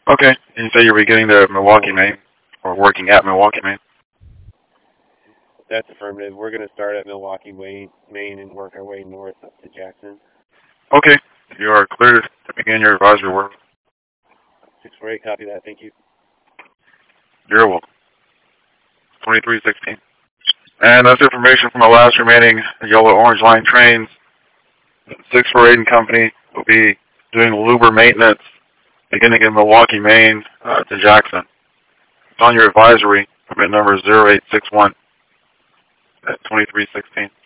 Okay. And you say you're beginning to Milwaukee, Maine, or working at Milwaukee, Maine. That's affirmative. We're going to start at Milwaukee, Maine, and work our way north up to Jackson. Okay. You are cleared to begin your advisory work. 648, copy that. Thank you. You're welcome. 2316. And that's information from the last remaining yellow-orange line trains. 648 and Company will be doing Luber maintenance beginning in Milwaukee, Maine to Jackson. It's on your advisory, permit number 0861 at 2316.